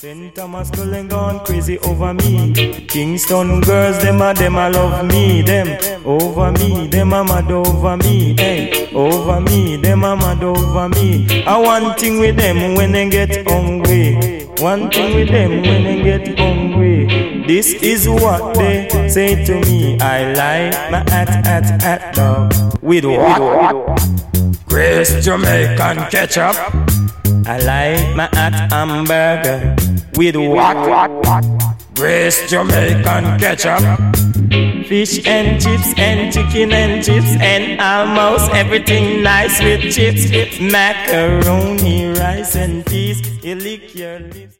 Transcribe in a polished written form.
St. Thomas Cullen gone crazy over me. Kingston girls, them a love me. Them over me, them a mad over me. Hey, over me, them a mad over me. I one thing with them when they get hungry. One thing with them when they get hungry. This is what they say to me. I like my at dog. With what? Grace Jamaican ketchup. I like my hamburger. With what? Grace Jamaican ketchup. Fish and chips and chicken and chips and almost everything nice with chips. Macaroni, rice and peas. You lick your lips.